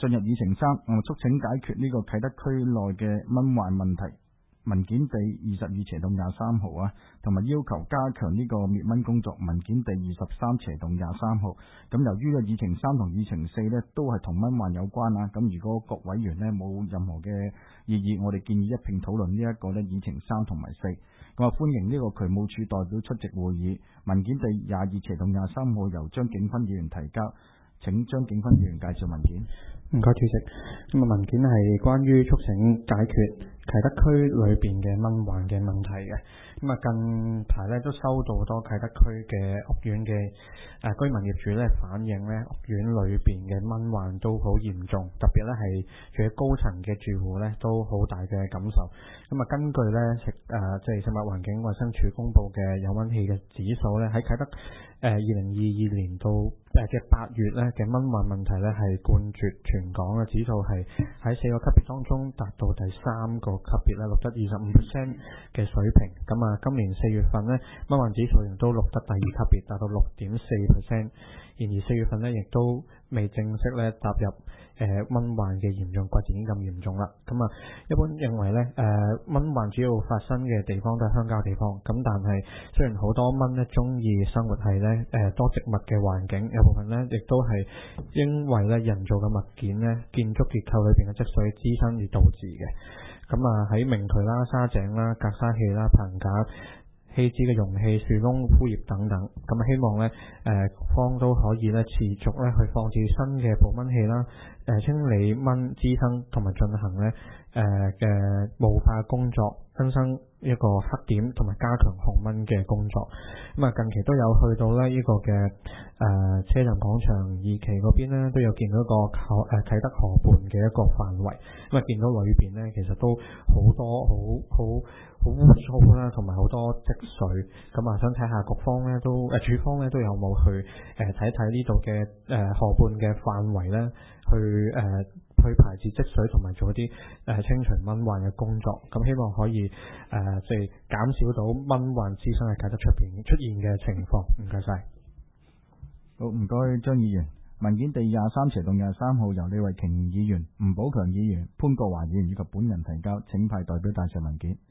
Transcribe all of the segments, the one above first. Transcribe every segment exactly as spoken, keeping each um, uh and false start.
進入議程三，我促請解決呢個啟德區內嘅蚊患問題。文件第二十二斜洞廿三號啊，同埋要求加強呢個滅蚊工作。文件第二十三斜洞廿三號。咁由於個議程三同議程四呢都係同蚊患有關啊，咁如果各委員呢冇任何嘅異議，我哋建議一併討論呢一個呢議程三同埋四。咁啊，歡迎呢個渠務處代表出席會議。文件第廿二斜洞廿三號由張景芬議員提交，請張景芬議員介紹文件。 唔該，主席。咁啊，文件係關於促請解決啟德區裏邊嘅蚊患嘅問題嘅。咁啊，近排咧都收到好多啟德區嘅屋苑嘅誒居民業主咧反映咧屋苑裏邊嘅蚊患都好嚴重，特別咧係住喺高層嘅住戶咧都好大嘅感受。咁啊，根據咧食誒即係食物環境衞生署公布嘅有蚊氣嘅指數咧，喺啟德誒二零二二年到誒嘅八月咧嘅蚊患問題咧係冠絕全港嘅，指數係喺四個級別當中達到第三個級別咧，錄得二十五 percent 嘅水平。咁啊，今年四月份咧蚊患指數亦都錄得第二級別，達到六點四 percent。然而四月份咧亦都未正式咧踏入誒蚊患嘅嚴重季節，已經咁嚴重啦。咁啊，一般認為咧誒蚊患主要發生嘅地方都係鄉郊地方。咁但係雖然好多蚊咧中意生活係咧誒多植物嘅環境，有部分咧亦都係因為咧人造嘅物件咧建築結構裏邊嘅積水滋生而導致嘅。咁啊喺明渠啦、沙井啦、格沙器啦、棚架、棄置嘅容器、樹窿、枯葉等等，咁啊希望咧誒局方都可以咧持續咧去放置新嘅捕蚊器啦，誒、呃、清理蚊滋生同埋進行咧誒嘅霧化工作，更新一個黑點同埋加強控蚊嘅工作。咁啊近期都有去到咧呢個嘅誒、呃、車站廣場二期嗰邊咧，都有見到一個河誒啟德河畔嘅一個範圍。咁啊見到裏邊咧其實都好多好好好污糟啦，同埋好多積水。咁啊想睇下局方咧都誒署方咧都有冇去誒睇睇呢度嘅誒河畔嘅範圍咧，去誒、呃、去排泄積水同埋做一啲誒、呃、清除蚊患嘅工作。咁希望可以誒即係減少到蚊患滋生喺啟德出邊出現嘅情況。唔該晒。 好，唔該張議員。文件第廿三斜洞廿三號由李慧瓊議員、吳寶強議員、潘國華議員以及本人提交，請派代表帶上文件。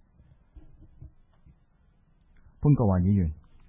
潘國華議員，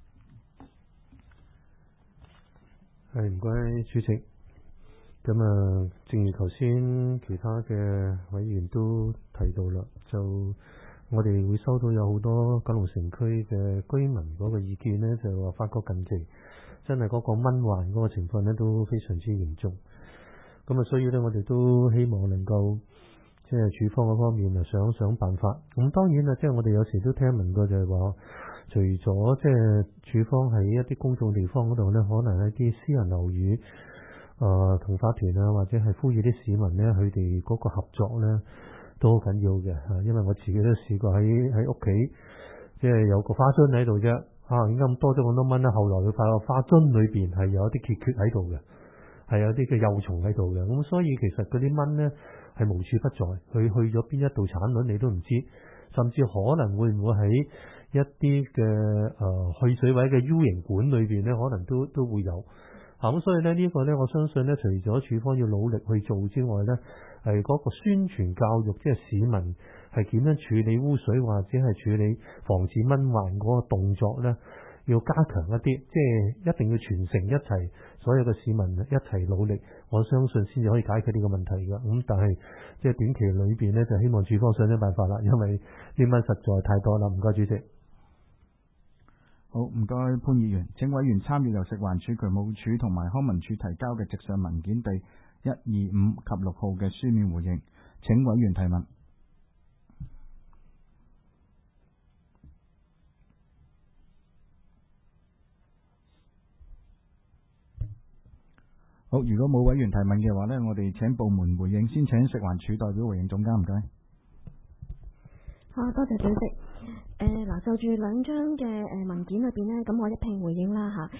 係唔該主席。咁啊，正如頭先其他嘅委員都提到啦，就我哋會收到有好多九龍城區嘅居民嗰個意見呢，就話發覺近期真係嗰個蚊患嗰個情況呢都非常之嚴重。咁啊，所以呢，我哋都希望能夠即係署方嗰方面啊想想辦法。咁當然啦，即係我哋有時都聽聞過就係話，除咗即係署方喺一啲公眾地方嗰度呢，可能一啲私人樓宇誒同法團啊，或者係呼籲啲市民呢，佢哋嗰個合作呢都好緊要嘅嚇。因為我自己都試過喺喺屋企，即係有個花樽喺度啫，啊點解咁多咗咁多蚊呢？後來佢發覺花樽裏邊係有一啲缺缺喺度嘅，係有啲嘅幼蟲喺度嘅。咁所以其實嗰啲蚊呢係無處不在，佢去咗邊一度產卵你都唔知，甚至可能會唔會喺一啲嘅誒去水位嘅 U 型管裏邊呢，可能都都會有。咁、啊、所以咧呢、呢個呢，我相信呢，除咗署方要努力去做之外呢，係嗰個宣傳教育，即係市民係點樣處理污水或者係處理防治蚊患嗰個動作呢，要加強一啲，即係一定要全城一齊，所有嘅市民一齊努力，我相信先至可以解決呢個問題㗎。咁、嗯、但係即係短期裏邊呢，就希望署方想啲辦法啦，因為啲蚊實在太多啦。唔該，主席。 好，唔該潘議員，請委員參與由食環署、渠務署同埋康文署提交嘅直上文件第一、二、五及六號嘅書面回應。請委員提問。好，如果冇委員提問嘅話呢，我哋請部門回應。先請食環署代表回應總監，唔該。 好，多謝主席。誒、呃、嗱，就住兩張嘅誒文件裏邊呢，咁我一併回應啦嚇。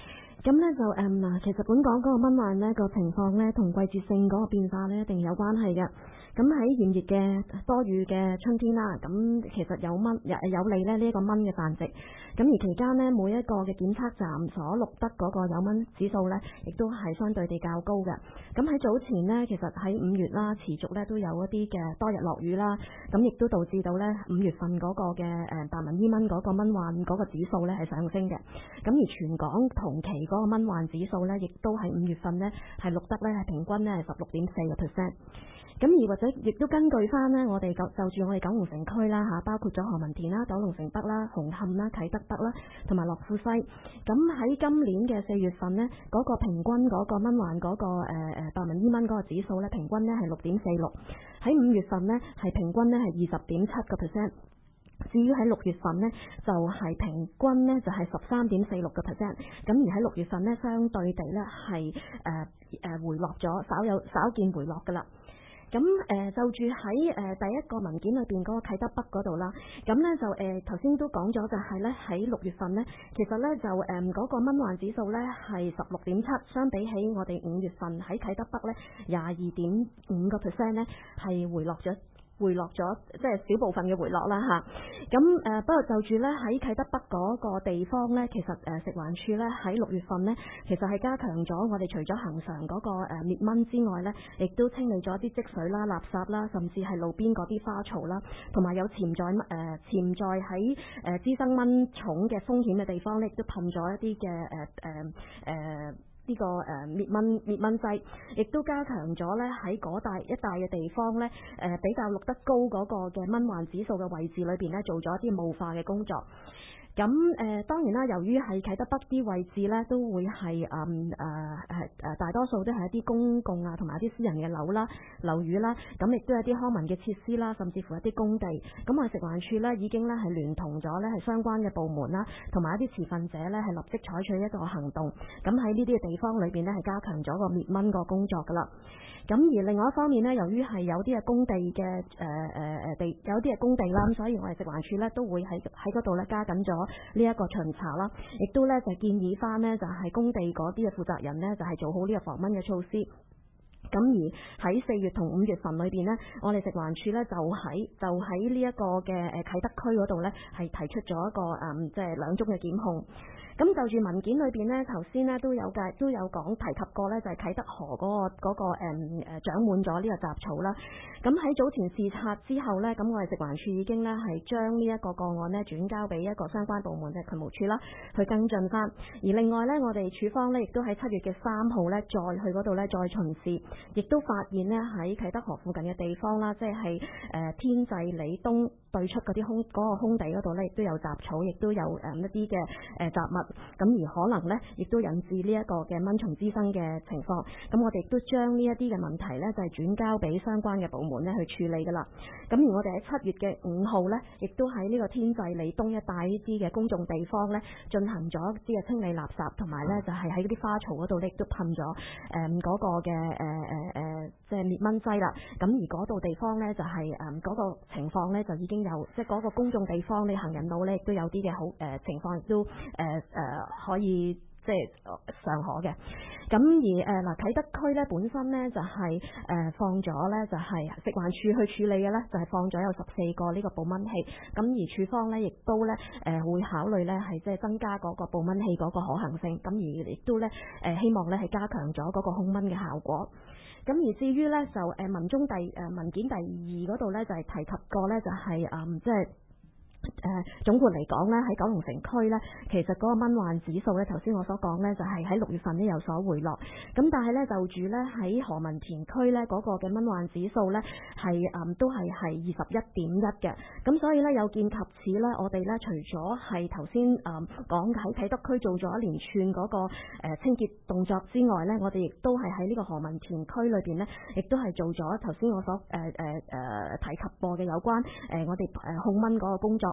咁咧就誒嗱、嗯，其實本港嗰個蚊患咧個情況咧，同季節性嗰個變化咧一定有關係嘅。咁喺炎熱嘅多雨嘅春天啦，咁其實有蚊有有利咧呢一個蚊嘅繁殖。咁而期間呢，每一個嘅檢測站所錄得嗰個有蚊指數咧，亦都係相對地較高嘅。咁喺早前呢，其實喺五月啦，持續咧都有一啲嘅多日落雨啦，咁亦都導致到咧五月份嗰個嘅誒白紋伊蚊嗰個蚊患嗰個指數咧係上升嘅。咁而全港同期嗰個蚊患指數咧，亦都喺五月份呢，係錄得咧係平均咧係十六點四個 percent。咁而或者亦都根據翻呢，我哋就就住我哋九龍城區啦嚇，包括咗何文田啦、九龍城北啦、紅磡啦、啟德北啦，同埋樂富西。咁喺今年嘅四月份呢，嗰、那個平均嗰個蚊患嗰、那個誒誒、呃、白紋伊蚊嗰個指數咧，平均呢係六點四六。喺五月份呢，係平均呢係二十點七個 percent。至於喺六月份呢，就係、是、平均呢就係十三點四六個 percent。咁而喺六月份呢，相對地呢係誒誒回落咗，稍有稍見回落噶啦。咁誒、呃、就住喺誒第一個文件裏邊嗰個啟德北嗰度啦，咁咧就誒頭先都講咗，就係咧喺六月份咧，其實咧就誒嗰、呃那個蚊患指數咧係十六點七，相比起我哋五月份喺啟德北咧廿二點五個 percent 咧係回落咗。回落咗，即係小部分嘅回落啦吓。咁誒、呃，不過就住咧喺啟德北嗰個地方咧，其實誒、呃、食環署咧喺六月份咧，其實係加強咗我哋除咗恆常嗰個誒滅蚊之外咧，亦都清理咗啲積水啦、垃圾啦，甚至係路邊嗰啲花槽啦，同埋有潛在誒、呃、潛在喺誒滋生蚊蟲嘅風險嘅地方咧，亦都噴咗一啲嘅誒誒誒。呃呃呢、這個誒、呃、滅蚊滅蚊劑，亦都加強咗咧喺嗰帶一帶嘅地方咧，誒、呃、比較錄得高嗰個嘅蚊患指數嘅位置裏邊咧，做咗一啲霧化嘅工作。咁誒、呃、當然啦，由於係啟德北啲位置咧，都會係誒誒誒誒大多數都係一啲公共啊，同埋一啲私人嘅樓啦、樓宇啦，咁亦都有啲康文嘅設施啦，甚至乎一啲工地。咁我哋食環署咧已經咧係聯同咗咧係相關嘅部門啦，同埋一啲持份者咧係立即採取一個行動。咁喺呢啲嘅地方裏邊咧係加強咗個滅蚊個工作噶啦。咁而另外一方面咧，由於係有啲嘅工地嘅誒誒誒地，有啲嘅工地啦，咁所以我哋食環署咧都會喺喺嗰度咧加緊咗呢一個巡查啦，亦都咧就建議翻呢，就係工地嗰啲嘅負責人呢，就係做好呢個防蚊嘅措施。咁而喺四月同五月份裏邊呢，我哋食環署咧就喺就喺呢一個嘅誒啟德區嗰度咧係提出咗一個誒即係兩宗嘅檢控。咁就住文件裏邊呢，頭先呢都有介都有講提及過呢，就係啟德河嗰、嗰個嗰、嗰個誒誒長滿咗呢個雜草啦。咁喺早前視察之後呢，咁我哋食環署已經呢係將呢一個個案呢轉交俾一個相關部門嘅渠務處啦，去跟進翻。而另外呢，我哋署方呢亦都喺七月嘅三號呢，再去嗰度呢，再巡視，亦都發現呢喺啟德河附近嘅地方啦，即係誒天際里東對出嗰啲空嗰、嗰個空地嗰度呢，亦都有雜草，亦都有誒一啲嘅誒雜物。咁而可能呢，亦都引致呢一個嘅蚊蟲滋生嘅情況。咁我哋亦都將呢一啲嘅問題呢，就係轉交俾相關嘅部門呢去處理噶啦。咁而我哋喺七月嘅五號呢，亦都喺呢個天際里東一帶呢啲嘅公眾地方呢，進行咗一啲嘅清理垃圾，同埋呢就係喺嗰啲花槽嗰度呢，亦都噴咗誒嗰個嘅誒誒誒即係滅蚊劑啦。咁而嗰度地方呢，就係誒嗰個情況呢，就已經有即係嗰個公眾地方，你行人路呢，亦都有啲嘅好誒情況，亦都誒。誒、呃、可以即係尚可嘅。咁而誒嗱、呃、啟德區咧本身咧就係、是、誒、呃、放咗咧就係、是、食環署去處理嘅咧就係、是、放咗有十四個呢個保蚊器。咁而署方咧亦都咧誒、呃、會考慮咧係即係增加嗰個保蚊器嗰個可行性。咁而亦都咧誒、呃、希望咧係加強咗嗰個控蚊嘅效果。咁而至於咧就誒文中第誒、呃、文件第二嗰度咧就係、是、提及過咧就係、是、誒、嗯、即係。誒、呃、總括嚟講咧，喺九龍城區咧，其實嗰個蚊患指數咧，頭先我所講咧，就係喺六月份咧有所回落。咁但係咧就住咧喺何文田區咧嗰、那個嘅蚊患指數咧係誒都係係二十一點一嘅。咁所以咧有見及此咧，我哋咧除咗係頭先誒講喺啟德區做咗一連串嗰、那個、呃、清潔動作之外咧，我哋亦都係喺呢個何文田區裏邊咧，亦都係做咗頭先我所誒誒誒提及過嘅有關誒、呃、我哋誒控蚊嗰個工作。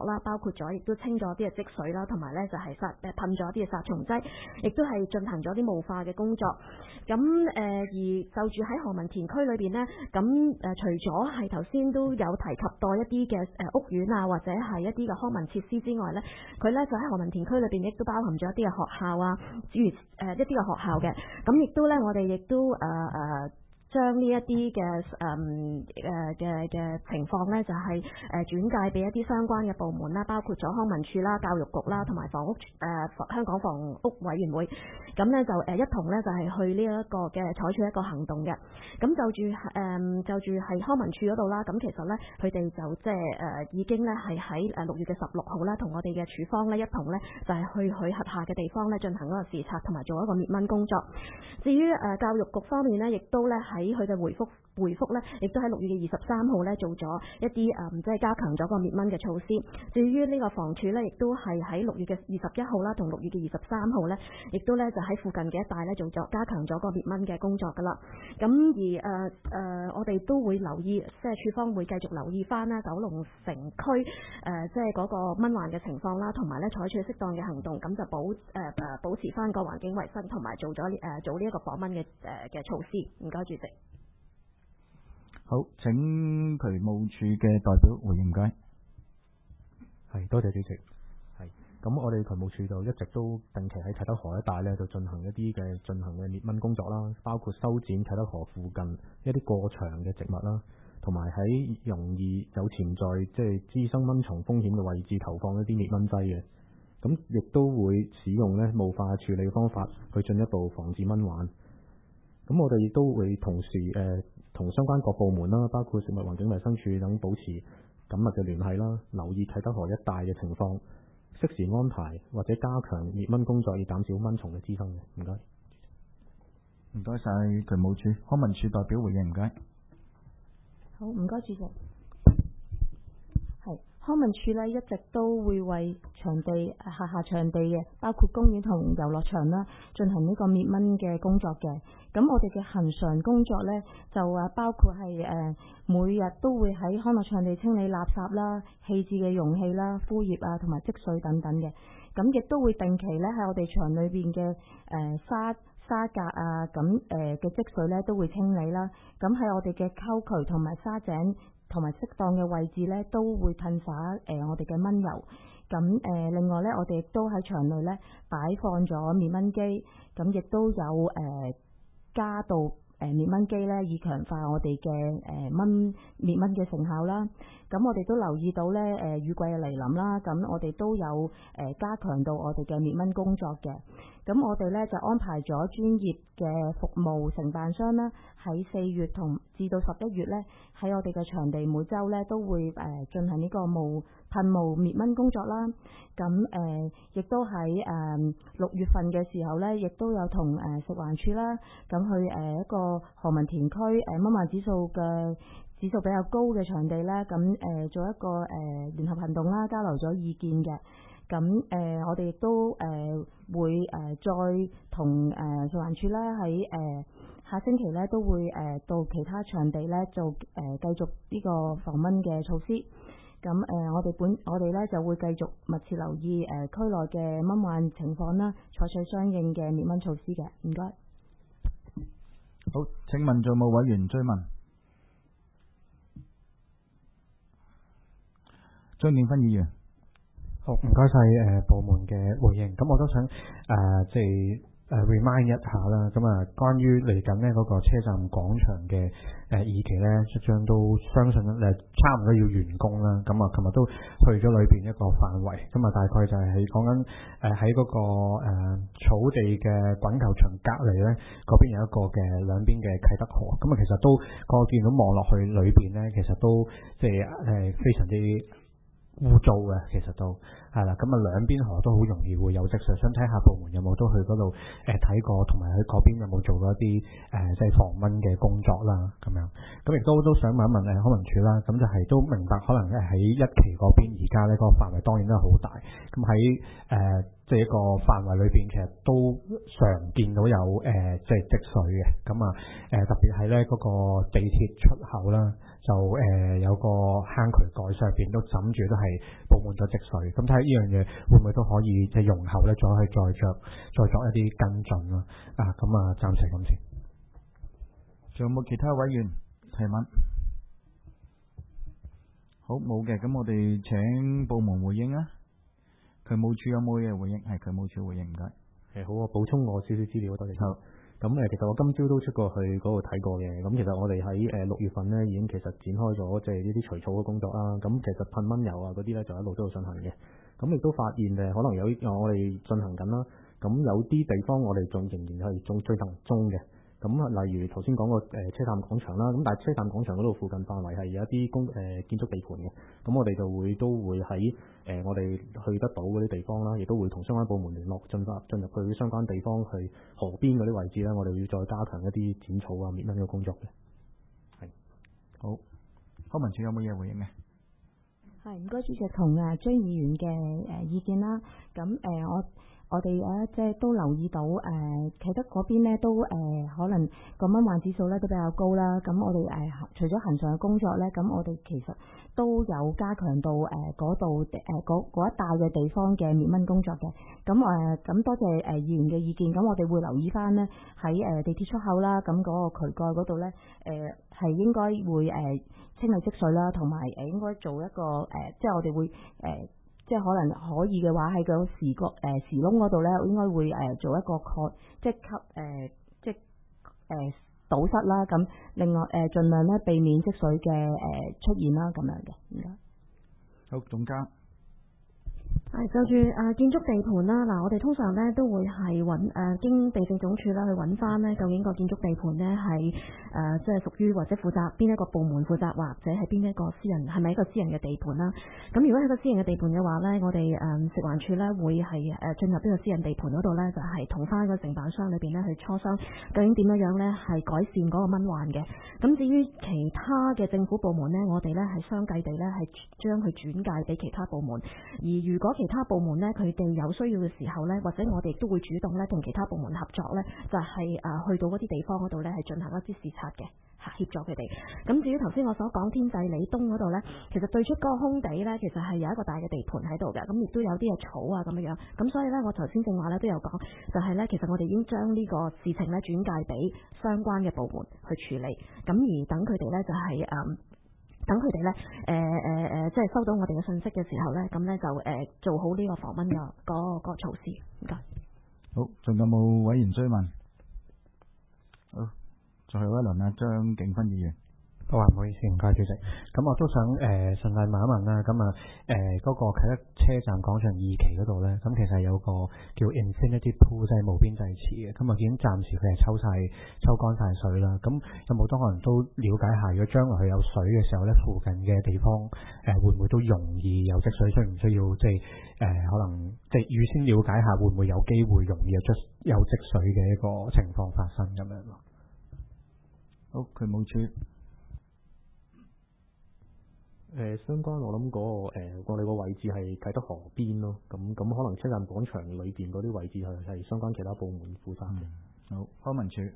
啦，包括咗亦都清咗啲嘅積水啦，同埋咧就係殺誒噴咗啲嘅殺蟲劑，亦都係進行咗啲霧化嘅工作。咁誒、呃、而就住喺何文田區裏邊呢，咁誒、呃、除咗係頭先都有提及到一啲嘅誒屋苑啊，或者係一啲嘅康文設施之外咧，佢咧就喺何文田區裏邊亦都包含咗一啲嘅學校啊，諸如誒、呃、一啲嘅學校嘅，咁亦都咧我哋亦都誒誒。呃將呢一啲嘅誒誒嘅嘅情況咧，就係誒轉介俾一啲相關嘅部門啦，包括咗康文署啦、教育局啦，同埋房屋誒、呃、香港房屋委員會。咁咧就誒一同咧就係去呢一個嘅採取一個行動嘅。咁就住誒、呃、就住係康文署嗰度啦。咁其實咧佢哋就即係誒已經咧係喺誒六月嘅十六號啦，同我哋嘅署方咧一同咧就係去佢轄下嘅地方咧進行嗰個視察同埋做一個滅蚊工作。至於誒、呃、教育局方面咧，亦都咧喺喺佢嘅回覆回覆咧，亦都喺六月嘅二十三號咧做咗一啲誒、嗯，即係加強咗個滅蚊嘅措施。至於呢個房署咧，亦都係喺六月嘅二十一號啦，同六月嘅二十三號咧，亦都咧就喺附近嘅一帶咧做咗加強咗個滅蚊嘅工作噶啦。咁而誒誒、呃呃，我哋都會留意，即係署方會繼續留意翻啦，九龍城區誒、呃，即係嗰個蚊患嘅情況啦，同埋咧採取適當嘅行動，咁就保誒誒、呃、保持翻個環境衛生，同埋做咗誒、呃、做呢一個防蚊嘅誒嘅措施。唔該，主席。 好，請渠務署嘅代表回應，唔該。 係，多謝主席。係，咁我哋渠務署就一直都定期喺啟德河一帶咧，就進行一啲嘅進行嘅滅蚊工作啦，包括修剪啟德河附近一啲過長嘅植物啦，同埋喺容易有潛在即係滋生蚊蟲風險嘅位置投放一啲滅蚊劑嘅。咁亦都會使用咧霧化處理方法去進一步防治蚊患。咁我哋亦都會同時誒同、呃、相關各部門啦，包括食物環境衞生署等保持緊密嘅聯繫啦，留意啟德河一帶嘅情況，適時安排或者加強滅蚊工作，以減少蚊蟲嘅滋生嘅。唔該， 唔該晒渠務署康文署代表回應，唔該。 好，唔該主席。係康文署咧一直都會為場地轄下場地嘅，包括公園同遊樂場啦，進行呢個滅蚊嘅工作嘅。咁我哋嘅恆常工作咧就啊包括係誒、呃、每日都會喺康樂場地清理垃圾啦、棄置嘅容器啦、枯葉啊同埋積水等等嘅。咁亦都會定期咧喺我哋場裏邊嘅誒沙沙格啊咁誒嘅積水咧都會清理啦。咁喺我哋嘅溝渠同埋沙井同埋適當嘅位置咧，都會噴灑誒我哋嘅蚊油。咁誒、呃、另外咧，我哋亦都喺場內咧擺放咗滅蚊機，咁亦都有誒、呃、加到誒滅蚊機咧，以強化我哋嘅誒蚊滅蚊嘅成效啦。咁我哋都留意到咧，誒、呃、雨季嘅嚟臨啦，咁我哋都有誒、呃、加強到我哋嘅滅蚊工作嘅。咁我哋咧就安排咗專業嘅服務承辦商啦，喺四月同至到十一月咧，喺我哋嘅場地每週咧都會誒、呃、進行呢個霧噴霧滅蚊工作啦。咁誒亦都喺誒六月份嘅時候咧，亦都有同誒、呃、食環署啦，咁去誒、呃、一個何文田區誒蚊患指數嘅指數比較高嘅場地咧，咁誒、呃、做一個誒、呃、聯合行動啦，交流咗意見嘅。咁誒、呃，我哋亦都誒、呃、會誒、呃、再同誒、呃、食環署啦，喺誒、呃、下星期咧都會誒、呃、到其他場地咧做誒、呃、繼續呢個防蚊嘅措施。咁誒、呃，我哋本我哋咧就會繼續密切留意誒、呃、區內嘅蚊患情況啦，採取相應嘅滅蚊措施嘅。唔該。 好，請問做務委員追問。張建勳議員。 好，唔該晒誒部門嘅回應。咁我都想誒、呃、即係誒、呃、remind 一下啦。咁啊，關於嚟緊呢嗰個車站廣場嘅誒二期咧，即將都相信誒差唔多要完工啦。咁啊，琴日都去咗裏邊一個範圍。咁啊，大概就係講緊誒喺嗰個誒、呃、草地嘅滾球場隔離咧，嗰邊有一個嘅兩邊嘅啟德河。咁啊，其實都個見到望落去裏邊咧，其實都即係誒、呃、非常之污糟嘅，其實都係啦，咁啊兩邊河都好容易會有積水，想睇下部門有冇都去嗰度誒睇過，同埋喺嗰邊有冇做過一啲誒、呃、即係防蚊嘅工作啦，咁樣，咁亦都都想問一問誒康文署啦，咁就係都明白可能咧喺一期嗰邊而家咧嗰個範圍當然都係好大，咁喺誒即即係一個範圍裏邊，其實都常見到有誒、呃、即係積水嘅。咁啊誒特別係咧嗰個地鐵出口啦，就誒、呃、有個坑渠蓋上邊都枕住都係佈滿咗積水。咁睇下呢樣嘢會唔會都可以即係容後咧，再去再着再作一啲跟進咯。啊咁啊，暫時咁先。 仲有冇其他委員提問？好，冇嘅，咁我哋請部門回應啊。渠務署有冇嘢回應？係渠務署回應，唔該。 誒好啊，補充我少少資料多謝。 好。 咁誒，其實我今朝都出過去嗰度睇過嘅。咁其實我哋喺誒六月份咧，已經其實展開咗即係呢啲除草嘅工作啦。咁其實噴蚊油啊嗰啲咧，就一路都有進行嘅。咁亦都發現誒，可能有我哋進行緊啦。咁有啲地方我哋仲仍然係仲最近中嘅。咁啊，例如頭先講個誒車站廣場啦，咁但係車站廣場嗰度附近範圍係有一啲公誒建築地盤嘅，咁我哋就會都會喺誒、呃、我哋去得到嗰啲地方啦，亦都會同相關部門聯絡，進發進入去相關地方去河邊嗰啲位置咧，我哋要再加強一啲剪草啊滅蚊嘅工作嘅。係好，康文署有冇嘢回應嘅？ 係唔該，主席同誒張議員嘅誒意見啦。咁誒、呃、我。我哋誒即係都留意到誒啟德嗰邊咧都誒、呃、可能個蚊患指數咧都比較高啦。咁我哋誒、呃、除咗恆常嘅工作咧，咁我哋其實都有加強到誒嗰度誒嗰嗰一帶嘅地方嘅滅蚊工作嘅。咁誒咁多謝誒議員嘅意見。咁我哋會留意翻咧喺誒地鐵出口啦，咁嗰個渠蓋嗰度咧誒係應該會誒、呃、清理積水啦，同埋誒應該做一個誒、呃、即係我哋會誒。呃即係可能可以嘅話，喺個時角誒、呃、時窿嗰度咧，應該會誒、呃、做一個蓋，即係吸誒即係誒、呃、堵塞啦。咁另外誒、呃，盡量咧避免積水嘅誒、呃、出現啦，咁樣嘅。唔該。 好，總監。 係就住誒、呃、建築地盤啦，嗱我哋通常咧都會係揾誒經地政總署啦去揾翻咧，究竟個建築地盤咧係誒即係屬於或者負責邊一個部門負責，或者係邊一個私人係咪一個私人嘅地盤啦？咁如果係個私人嘅地盤嘅話咧，我哋誒、呃、食環署咧會係誒進入呢個私人地盤嗰度咧，就係同翻個承辦商裏邊咧去磋商，究竟點樣樣咧係改善嗰個蚊患嘅。咁至於其他嘅政府部門咧，我哋咧係相繼地咧係將佢轉介俾其他部門，而如果其他部門咧，佢哋有需要嘅時候咧，或者我哋亦都會主動咧同其他部門合作咧，就係、是、誒、呃、去到嗰啲地方嗰度咧，係進行一啲視察嘅，協助佢哋。咁至於頭先我所講天際里東嗰度咧，其實對出嗰個空地咧，其實係有一個大嘅地盤喺度嘅，咁亦都有啲嘅草啊咁樣樣。咁所以咧，我頭先正話咧都有講，就係、是、咧，其實我哋已經將呢個事情咧轉介俾相關嘅部門去處理。咁而等佢哋咧就係、是、誒。呃等佢哋咧，誒誒誒，即係收到我哋嘅信息嘅時候咧，咁咧就誒、呃、做好呢個防蚊嘅嗰個措施。唔該。 好，仲有冇委員追問？好，最後一輪啊，張景芬議員。 好啊，唔好意思，唔該主席。咁我都想誒順帶問一問啦。咁啊誒嗰個啟德車站廣場二期嗰度咧，咁其實有個叫 Infinity Pool， 即係無邊濟池嘅。咁啊，已經暫時佢係抽晒抽乾晒水啦。咁有冇多可能都了解下，如果將來佢有水嘅時候咧，附近嘅地方誒、呃、會唔會都容易有積水？需唔需要即係誒、呃、可能即係預先了解下，會唔會有機會容易有出有積水嘅一個情況發生咁樣咯？ 好，渠務署。 誒、呃、相關我諗嗰、那個、呃、我哋個位置係啟德河邊咯，咁咁可能車站廣場裏邊嗰啲位置係係相關其他部門負責嘅。 嗯、好，康文署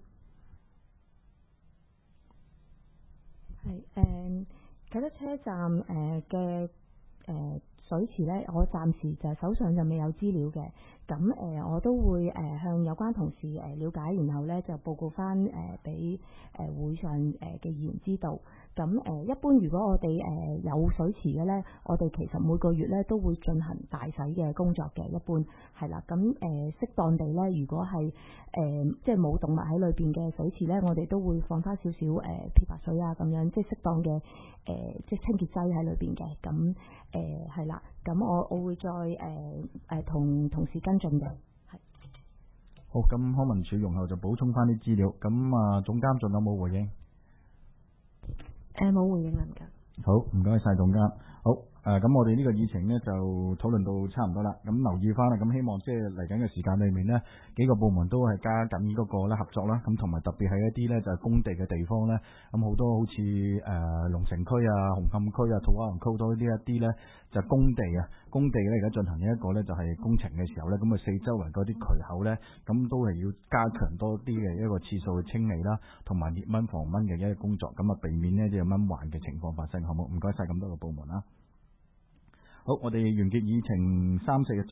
係誒啟德車站誒嘅誒水池咧，我暫時就手上就未有資料嘅。咁誒、呃、我都會誒、呃、向有關同事誒了解，然後咧就報告翻誒俾誒會上誒嘅議員知道。咁誒、呃、一般如果我哋誒、呃、有水池嘅咧，我哋其實每個月咧都會進行大洗嘅工作嘅，一般係啦。咁誒、呃、適當地咧，如果係誒、呃、即係冇動物喺裏邊嘅水池咧，我哋都會放翻少少誒漂白水啊，咁樣即係適當嘅誒、呃、即係清潔劑喺裏邊嘅。咁誒係啦，咁、呃、我我會再誒誒同同事跟進嘅。係好，咁康文署容後就補充翻啲資料。咁啊，總監仲有冇回應？ 誒冇、呃、回應啦，唔該。 好，唔該晒總監。好， 誒，咁、呃、我哋呢個議程呢就討論到差唔多啦。咁留意翻啦，咁希望即係嚟緊嘅時間裏面呢，幾個部門都係加緊嗰個咧合作啦。咁同埋特別係一啲呢就係、是、工地嘅地方呢，咁好多好似誒、呃、龍城區啊、紅磡區啊、土瓜灣區多呢一啲呢，就係、工地啊，工地呢而家進行呢一個呢就係、是、工程嘅時候呢，咁啊四周圍嗰啲渠口呢，咁都係要加強多啲嘅一個次數去清理啦，同埋滅蚊防蚊嘅一個工作，咁啊避免呢啲蚊患嘅情況發生，好冇？唔該晒咁多個部門啦。好，我哋完結議程三四嘅。